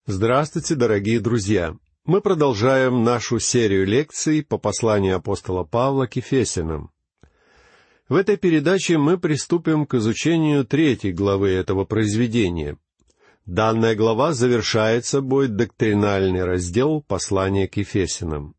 Здравствуйте, дорогие друзья! Мы продолжаем нашу серию лекций по посланию апостола Павла к Ефесянам. В этой передаче мы приступим к изучению 3 главы этого произведения. Данная глава завершает собой доктринальный раздел послания к Ефесянам.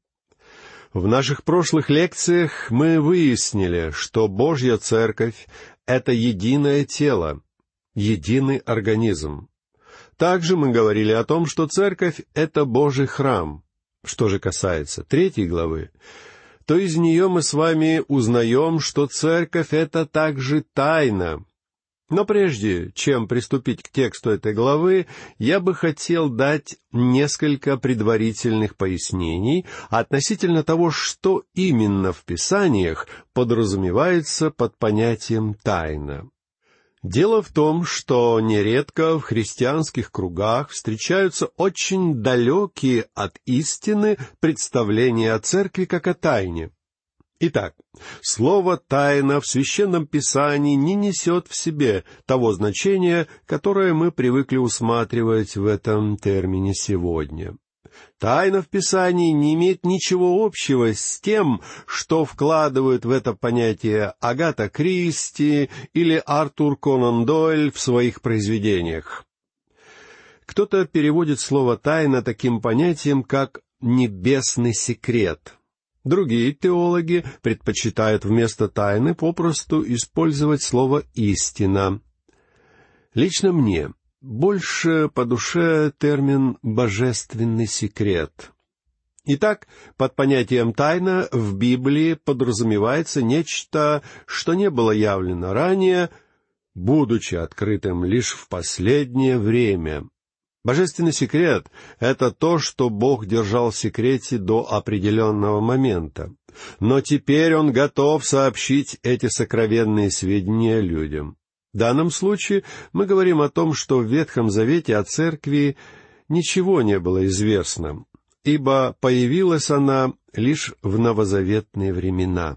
В наших прошлых лекциях мы выяснили, что Божья Церковь — это единое тело, единый организм. Также мы говорили о том, что Церковь — это Божий храм. Что же касается 3 главы, то из нее мы с вами узнаем, что Церковь — это также тайна. Но прежде чем приступить к тексту этой главы, я бы хотел дать несколько предварительных пояснений относительно того, что именно в Писаниях подразумевается под понятием «тайна». Дело в том, что нередко в христианских кругах встречаются очень далекие от истины представления о церкви как о тайне. Итак, слово «тайна» в Священном Писании не несет в себе того значения, которое мы привыкли усматривать в этом термине сегодня. Тайна в Писании не имеет ничего общего с тем, что вкладывают в это понятие Агата Кристи или Артур Конан Дойль в своих произведениях. Кто-то переводит слово «тайна» таким понятием, как «небесный секрет». Другие теологи предпочитают вместо «тайны» попросту использовать слово «истина». Лично мне больше по душе термин «божественный секрет». Итак, под понятием «тайна» в Библии подразумевается нечто, что не было явлено ранее, будучи открытым лишь в последнее время. Божественный секрет — это то, что Бог держал в секрете до определенного момента. Но теперь Он готов сообщить эти сокровенные сведения людям. В данном случае мы говорим о том, что в Ветхом Завете о Церкви ничего не было известно, ибо появилась она лишь в новозаветные времена.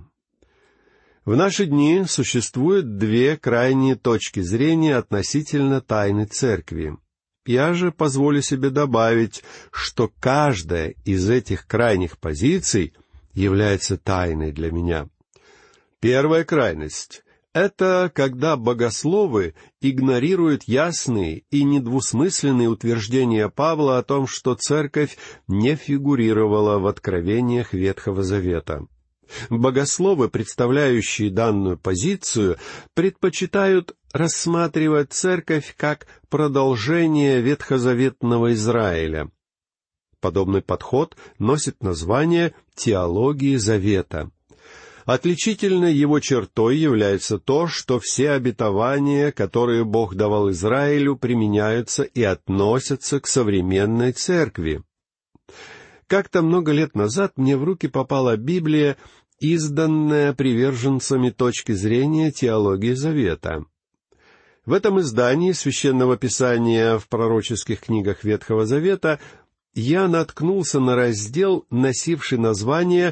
В наши дни существует 2 крайние точки зрения относительно тайны Церкви. Я же позволю себе добавить, что каждая из этих крайних позиций является тайной для меня. Первая крайность — это когда богословы игнорируют ясные и недвусмысленные утверждения Павла о том, что Церковь не фигурировала в откровениях Ветхого Завета. Богословы, представляющие данную позицию, предпочитают рассматривать Церковь как продолжение ветхозаветного Израиля. Подобный подход носит название «теологии Завета». Отличительной его чертой является то, что все обетования, которые Бог давал Израилю, применяются и относятся к современной церкви. Как-то много лет назад мне в руки попала Библия, изданная приверженцами точки зрения теологии Завета. В этом издании Священного Писания в пророческих книгах Ветхого Завета я наткнулся на раздел, носивший название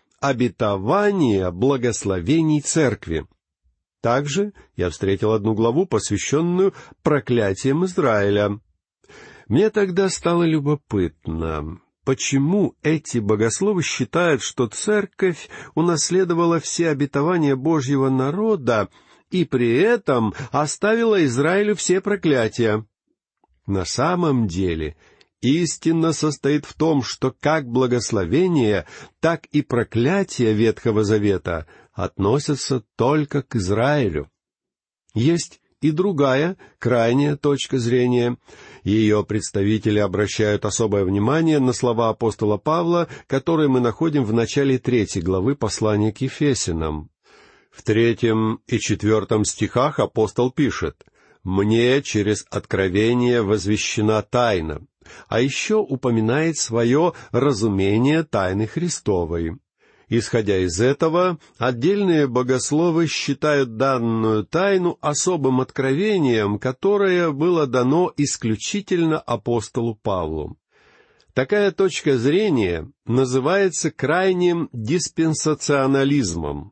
«Обетование благословений Церкви». Также я встретил одну главу, посвященную проклятиям Израиля. Мне тогда стало любопытно, почему эти богословы считают, что Церковь унаследовала все обетования Божьего народа и при этом оставила Израилю все проклятия. На самом деле, истина состоит в том, что как благословения, так и проклятия Ветхого Завета относятся только к Израилю. Есть и другая, крайняя точка зрения. Ее представители обращают особое внимание на слова апостола Павла, которые мы находим в начале 3 главы послания к Ефесянам. В 3 и 4 стихах апостол пишет: «Мне через откровение возвещена тайна», а еще упоминает свое разумение тайны Христовой. Исходя из этого, отдельные богословы считают данную тайну особым откровением, которое было дано исключительно апостолу Павлу. Такая точка зрения называется крайним диспенсационализмом.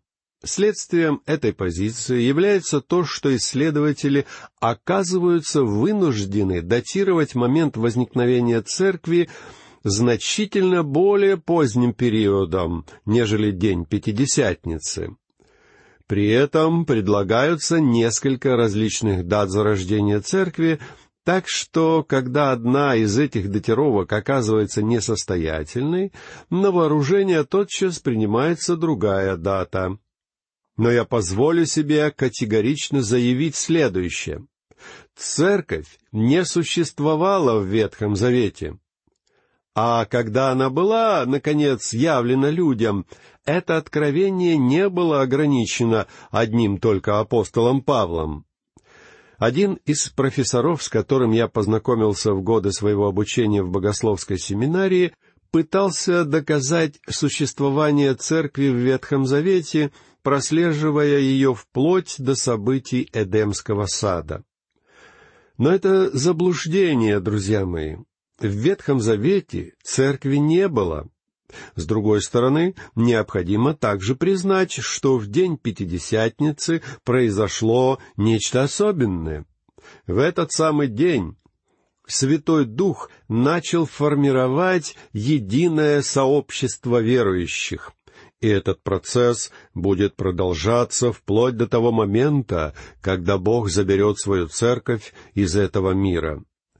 Следствием этой позиции является то, что исследователи оказываются вынуждены датировать момент возникновения церкви значительно более поздним периодом, нежели день Пятидесятницы. При этом предлагаются несколько различных дат зарождения церкви, так что, когда одна из этих датировок оказывается несостоятельной, на вооружение тотчас принимается другая дата. Но я позволю себе категорично заявить следующее. Церковь не существовала в Ветхом Завете. А когда она была, наконец, явлена людям, это откровение не было ограничено одним только апостолом Павлом. Один из профессоров, с которым я познакомился в годы своего обучения в богословской семинарии, пытался доказать существование церкви в Ветхом Завете, прослеживая ее вплоть до событий Эдемского сада. Но это заблуждение, друзья мои. В Ветхом Завете церкви не было. С другой стороны, необходимо также признать, что в день Пятидесятницы произошло нечто особенное. В этот самый день Святой Дух начал формировать единое сообщество верующих. И этот процесс будет продолжаться вплоть до того момента, когда Бог заберет свою церковь из этого мира.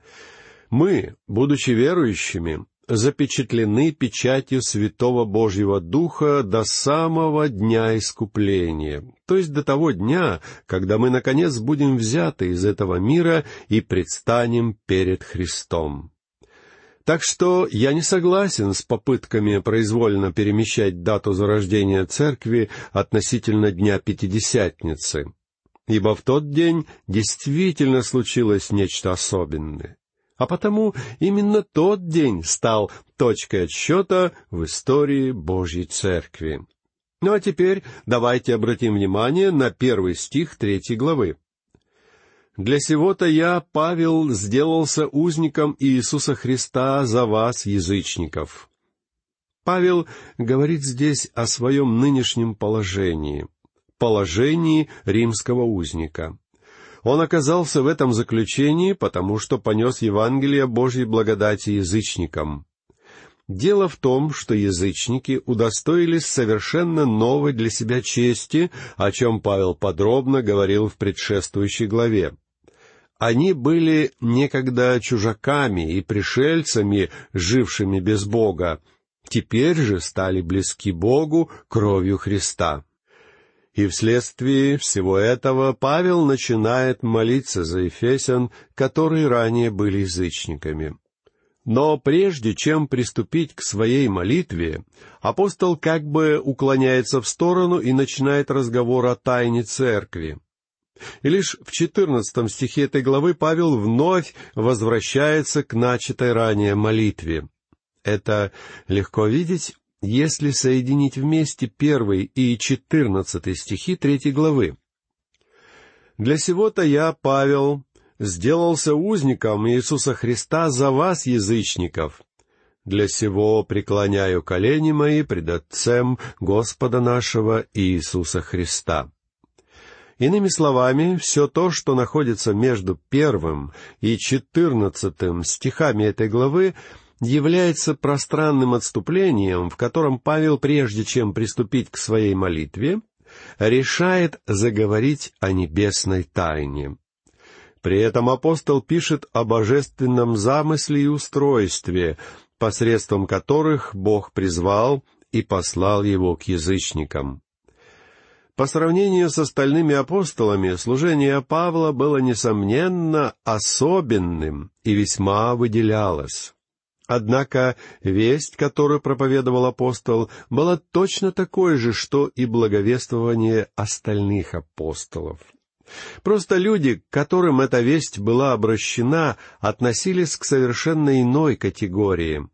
Мы, будучи верующими, запечатлены печатью Святого Божьего Духа до самого дня искупления, то есть до того дня, когда мы, наконец, будем взяты из этого мира и предстанем перед Христом. Так что я не согласен с попытками произвольно перемещать дату зарождения церкви относительно дня Пятидесятницы, ибо в тот день действительно случилось нечто особенное. А потому именно тот день стал точкой отсчета в истории Божьей Церкви. Ну а теперь давайте обратим внимание на 1 стих 3 главы. «Для сего-то я, Павел, сделался узником Иисуса Христа за вас, язычников». Павел говорит здесь о своем нынешнем положении римского узника. Он оказался в этом заключении, потому что понес Евангелие Божьей благодати язычникам. Дело в том, что язычники удостоились совершенно новой для себя чести, о чем Павел подробно говорил в предшествующей главе. Они были некогда чужаками и пришельцами, жившими без Бога, теперь же стали близки Богу кровью Христа. И вследствие всего этого Павел начинает молиться за ефесян, которые ранее были язычниками. Но прежде чем приступить к своей молитве, апостол как бы уклоняется в сторону и начинает разговор о тайне церкви. И лишь в 14 стихе этой главы Павел вновь возвращается к начатой ранее молитве. Это легко видеть, если соединить вместе 1 и 14 стихи 3 главы. «Для сего-то я, Павел, сделался узником Иисуса Христа за вас, язычников. Для сего преклоняю колени мои пред Отцем Господа нашего Иисуса Христа». Иными словами, все то, что находится между 1 и 14 стихами этой главы, является пространным отступлением, в котором Павел, прежде чем приступить к своей молитве, решает заговорить о небесной тайне. При этом апостол пишет о божественном замысле и устройстве, посредством которых Бог призвал и послал его к язычникам. По сравнению с остальными апостолами, служение Павла было, несомненно, особенным и весьма выделялось. Однако весть, которую проповедовал апостол, была точно такой же, что и благовествование остальных апостолов. Просто люди, к которым эта весть была обращена, относились к совершенно иной категории.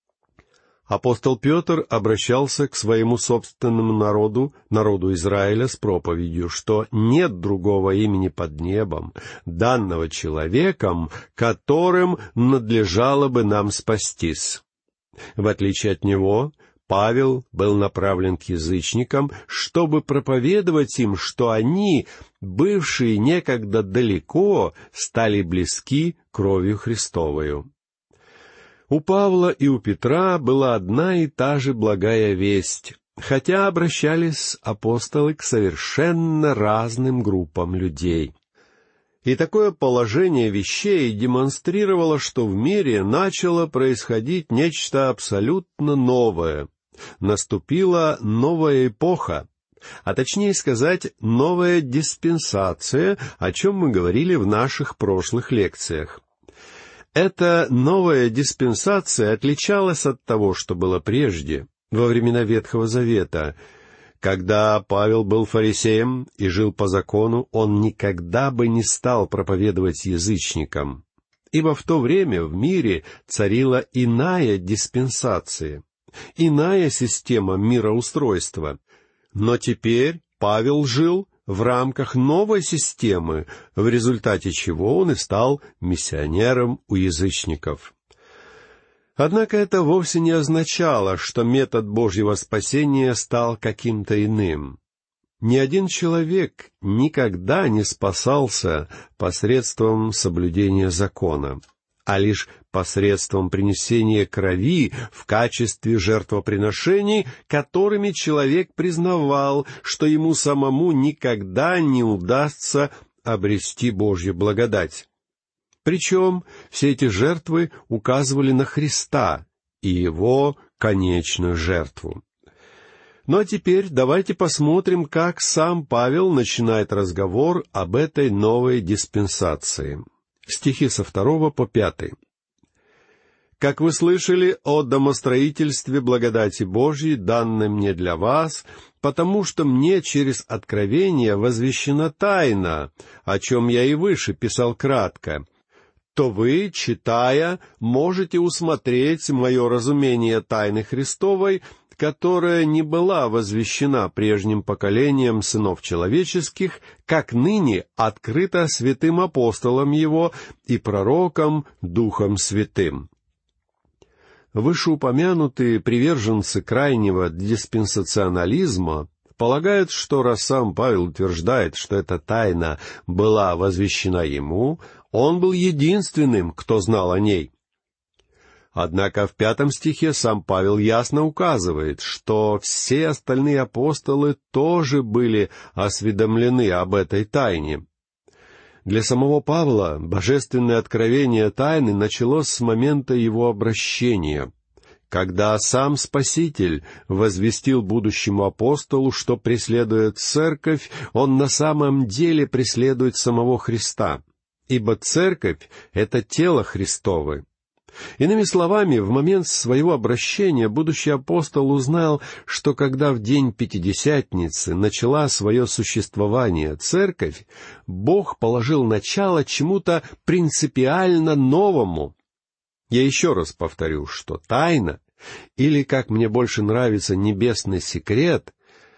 Апостол Петр обращался к своему собственному народу Израиля, с проповедью, что нет другого имени под небом, данного человеком, которым надлежало бы нам спастись. В отличие от него, Павел был направлен к язычникам, чтобы проповедовать им, что они, бывшие некогда далеко, стали близки кровью Христовою. У Павла и у Петра была одна и та же благая весть, хотя обращались апостолы к совершенно разным группам людей. И такое положение вещей демонстрировало, что в мире начало происходить нечто абсолютно новое. Наступила новая эпоха, а точнее сказать, новая диспенсация, о чем мы говорили в наших прошлых лекциях. Эта новая диспенсация отличалась от того, что было прежде, во времена Ветхого Завета. Когда Павел был фарисеем и жил по закону, он никогда бы не стал проповедовать язычникам, ибо в то время в мире царила иная диспенсация, иная система мироустройства. Но теперь Павел жил в рамках новой системы, в результате чего он и стал миссионером у язычников. Однако это вовсе не означало, что метод Божьего спасения стал каким-то иным. Ни один человек никогда не спасался посредством соблюдения закона, а лишь посредством принесения крови в качестве жертвоприношений, которыми человек признавал, что ему самому никогда не удастся обрести Божью благодать. Причем все эти жертвы указывали на Христа и Его конечную жертву. Ну а теперь давайте посмотрим, как сам Павел начинает разговор об этой новой диспенсации. Стихи со 2 по 5. «Как вы слышали о домостроительстве благодати Божьей, данной мне для вас, потому что мне через откровение возвещена тайна, о чем я и выше писал кратко, то вы, читая, можете усмотреть мое разумение тайны Христовой, которая не была возвещена прежним поколением сынов человеческих, как ныне открыта святым апостолом его и пророком Духом Святым». Вышеупомянутые приверженцы крайнего диспенсационализма полагают, что раз сам Павел утверждает, что эта тайна была возвещена ему, он был единственным, кто знал о ней. Однако в 5 стихе сам Павел ясно указывает, что все остальные апостолы тоже были осведомлены об этой тайне. Для самого Павла божественное откровение тайны началось с момента его обращения, когда сам Спаситель возвестил будущему апостолу, что преследует церковь, он на самом деле преследует самого Христа, ибо церковь — это тело Христово. Иными словами, в момент своего обращения будущий апостол узнал, что когда в день Пятидесятницы начала свое существование церковь, Бог положил начало чему-то принципиально новому. Я еще раз повторю, что тайна, или, как мне больше нравится, небесный секрет,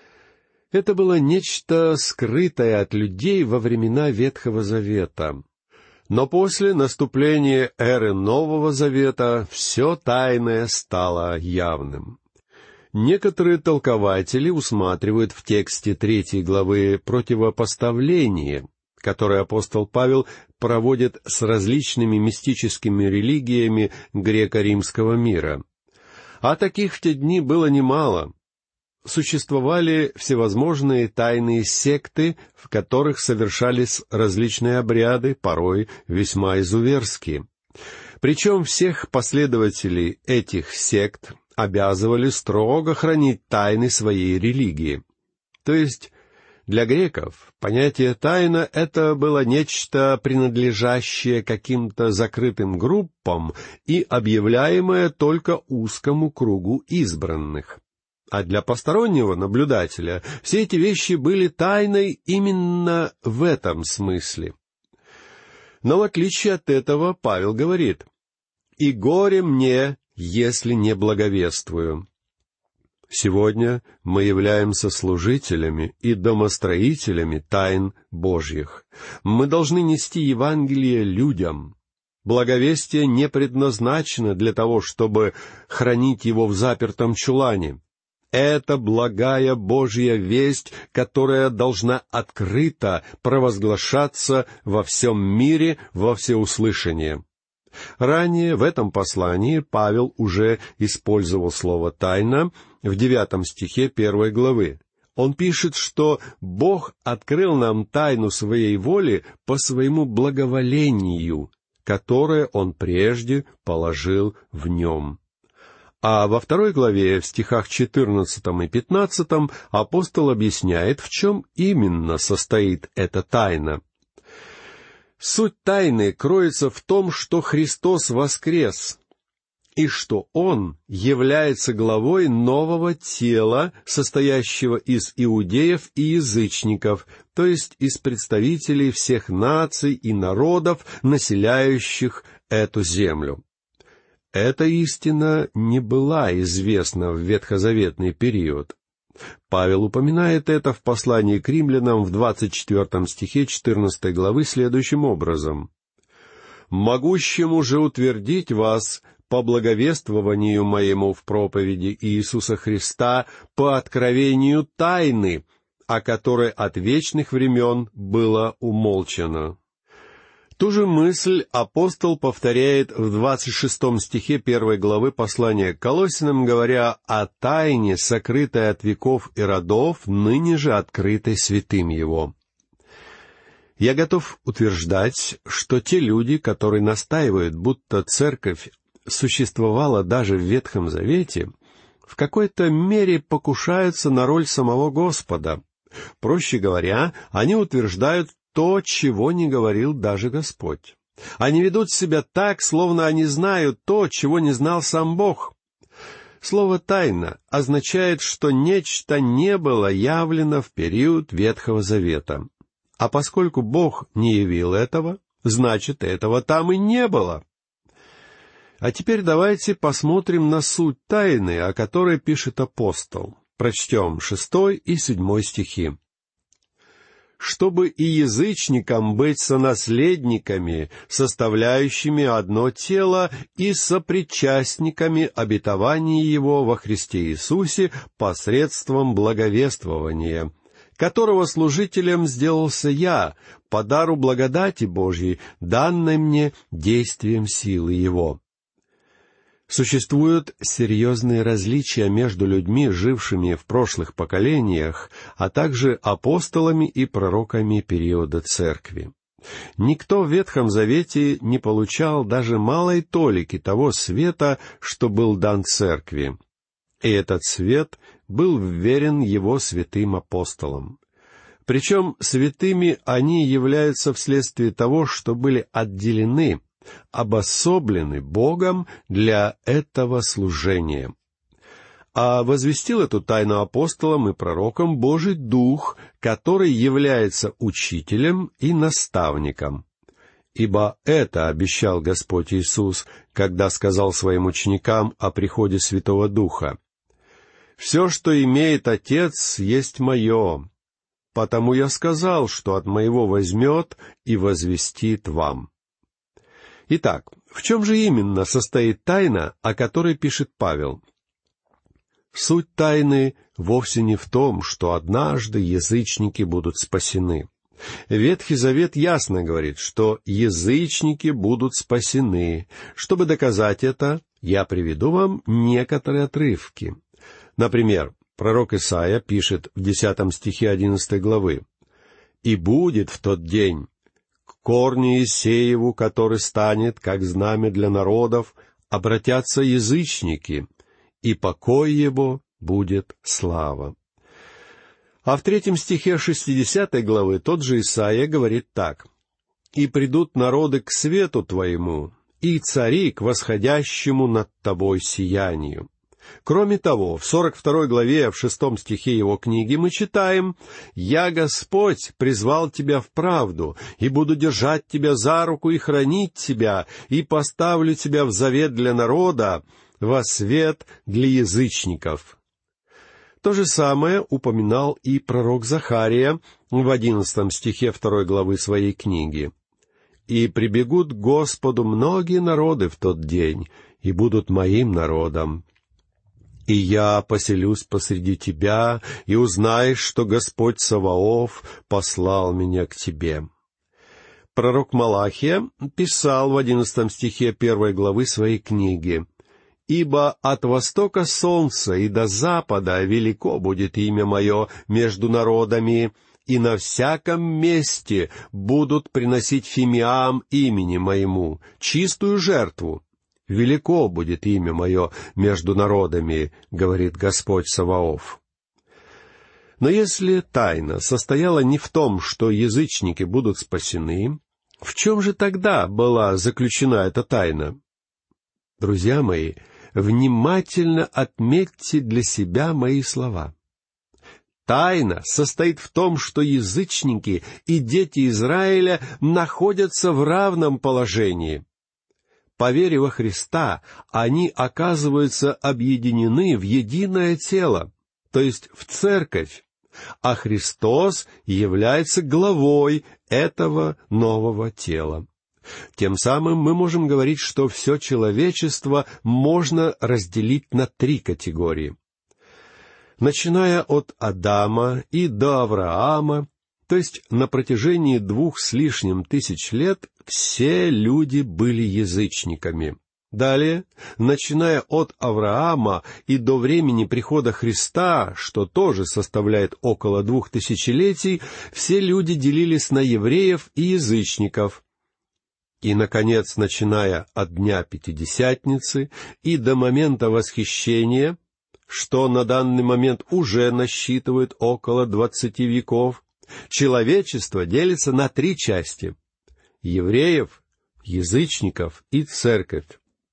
это было нечто скрытое от людей во времена Ветхого Завета. Но после наступления эры Нового Завета все тайное стало явным. Некоторые толкователи усматривают в тексте 3 главы противопоставление, которое апостол Павел проводит с различными мистическими религиями греко-римского мира. А таких в те дни было немало. Существовали всевозможные тайные секты, в которых совершались различные обряды, порой весьма изуверские. Причем всех последователей этих сект обязывали строго хранить тайны своей религии. То есть для греков понятие «тайна» — это было нечто, принадлежащее каким-то закрытым группам и объявляемое только узкому кругу избранных. А для постороннего наблюдателя все эти вещи были тайной именно в этом смысле. Но в отличие от этого Павел говорит: «И горе мне, если не благовествую». Сегодня мы являемся служителями и домостроителями тайн Божьих. Мы должны нести Евангелие людям. Благовестие не предназначено для того, чтобы хранить его в запертом чулане. Это благая Божья весть, которая должна открыто провозглашаться во всем мире во всеуслышание. Ранее в этом послании Павел уже использовал слово «тайна» в 9 стихе 1 главы. Он пишет, что Бог открыл нам тайну своей воли по своему благоволению, которое Он прежде положил в нем. А во 2 главе, в стихах 14 и 15, апостол объясняет, в чем именно состоит эта тайна. Суть тайны кроется в том, что Христос воскрес, и что Он является главой нового тела, состоящего из иудеев и язычников, то есть из представителей всех наций и народов, населяющих эту землю. Эта истина не была известна в ветхозаветный период. Павел упоминает это в послании к римлянам в 24 стихе 14 главы следующим образом. «Могущему же утвердить вас по благовествованию моему в проповеди Иисуса Христа по откровению тайны, о которой от вечных времен было умолчано». Ту же мысль апостол повторяет в 26 стихе 1 главы послания к Колоссянам, говоря о тайне, сокрытой от веков и родов, ныне же открытой святым Его. Я готов утверждать, что те люди, которые настаивают, будто церковь существовала даже в Ветхом Завете, в какой-то мере покушаются на роль самого Господа. Проще говоря, они утверждают то, чего не говорил даже Господь. Они ведут себя так, словно они знают то, чего не знал сам Бог. Слово «тайна» означает, что нечто не было явлено в период Ветхого Завета. А поскольку Бог не явил этого, значит, этого там и не было. А теперь давайте посмотрим на суть тайны, о которой пишет апостол. Прочтем 6 и 7 стихи. «Чтобы и язычникам быть сонаследниками, составляющими одно тело, и сопричастниками обетования Его во Христе Иисусе посредством благовествования, которого служителем сделался я, по дару благодати Божьей, данной мне действием силы Его». Существуют серьезные различия между людьми, жившими в прошлых поколениях, а также апостолами и пророками периода Церкви. Никто в Ветхом Завете не получал даже малой толики того света, что был дан Церкви. И этот свет был вверен его святым апостолам. Причем святыми они являются вследствие того, что были отделены, обособлены Богом для этого служения. А возвестил эту тайну апостолам и пророкам Божий Дух, который является учителем и наставником. Ибо это обещал Господь Иисус, когда сказал своим ученикам о приходе Святого Духа. «Все, что имеет Отец, есть мое, потому я сказал, что от моего возьмет и возвестит вам». Итак, в чем же именно состоит тайна, о которой пишет Павел? Суть тайны вовсе не в том, что однажды язычники будут спасены. Ветхий Завет ясно говорит, что язычники будут спасены. Чтобы доказать это, я приведу вам некоторые отрывки. Например, пророк Исаия пишет в 10 стихе 11 главы: «И будет в тот день корни Иисееву, который станет, как знамя для народов, обратятся язычники, и покой его будет слава». А в 3 стихе 60 главы тот же Исаия говорит так: «И придут народы к свету твоему, и цари к восходящему над тобой сиянию». Кроме того, в 42 главе, в 6 стихе его книги мы читаем: «Я, Господь, призвал тебя в правду, и буду держать тебя за руку и хранить тебя, и поставлю тебя в завет для народа, во свет для язычников». То же самое упоминал и пророк Захария в 11 стихе 2 главы своей книги. и прибегут к Господу многие народы в тот день, и будут моим народом. И я поселюсь посреди тебя, и узнаешь, что Господь Саваоф послал меня к тебе». Пророк Малахия писал в 11 стихе 1 главы своей книги: «Ибо от востока солнца и до запада велико будет имя мое между народами, и на всяком месте будут приносить фимиам имени моему, чистую жертву. Велико будет имя мое между народами, говорит Господь Саваоф». Но если тайна состояла не в том, что язычники будут спасены, в чем же тогда была заключена эта тайна? Друзья мои, внимательно отметьте для себя мои слова. Тайна состоит в том, что язычники и дети Израиля находятся в равном положении. По вере во Христа они оказываются объединены в единое тело, то есть в церковь, а Христос является главой этого нового тела. Тем самым мы можем говорить, что все человечество можно разделить на 3 категории. Начиная от Адама и до Авраама, то есть на протяжении 2 с лишним тысяч лет, все люди были язычниками. Далее, начиная от Авраама и до времени прихода Христа, что тоже составляет около 2 тысячелетий, все люди делились на евреев и язычников. И, наконец, начиная от Дня Пятидесятницы и до момента Восхищения, что на данный момент уже насчитывает около 20 веков, человечество делится на 3 части — евреев, язычников и церковь.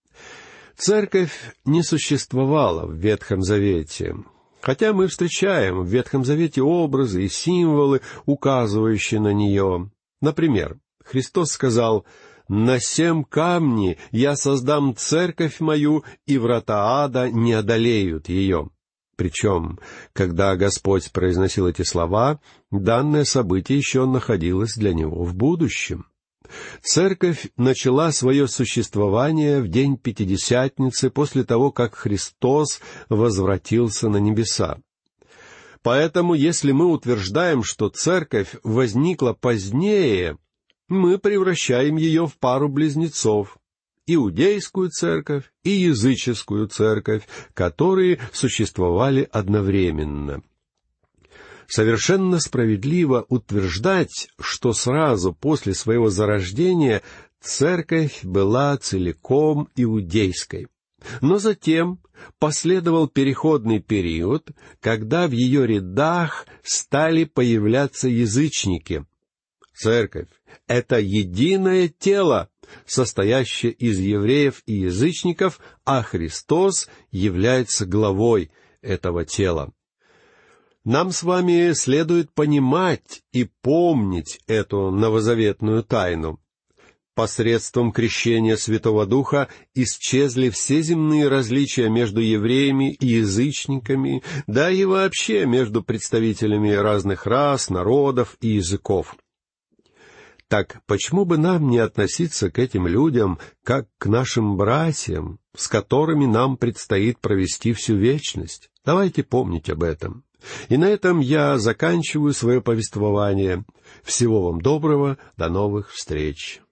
Церковь не существовала в Ветхом Завете, хотя мы встречаем в Ветхом Завете образы и символы, указывающие на нее. Например, Христос сказал: «На 7 камни я создам церковь мою, и врата ада не одолеют ее». Причем, когда Господь произносил эти слова, данное событие еще находилось для него в будущем. Церковь начала свое существование в день Пятидесятницы после того, как Христос возвратился на небеса. Поэтому, если мы утверждаем, что церковь возникла позднее, мы превращаем ее в пару близнецов — иудейскую церковь и языческую церковь, которые существовали одновременно. Совершенно справедливо утверждать, что сразу после своего зарождения церковь была целиком иудейской. Но затем последовал переходный период, когда в ее рядах стали появляться язычники. Церковь — это единое тело, состоящее из евреев и язычников, а Христос является главой этого тела. Нам с вами следует понимать и помнить эту новозаветную тайну. Посредством крещения Святого Духа исчезли все земные различия между евреями и язычниками, да и вообще между представителями разных рас, народов и языков. Так почему бы нам не относиться к этим людям как к нашим братьям, с которыми нам предстоит провести всю вечность? Давайте помнить об этом. И на этом я заканчиваю свое повествование. Всего вам доброго, до новых встреч.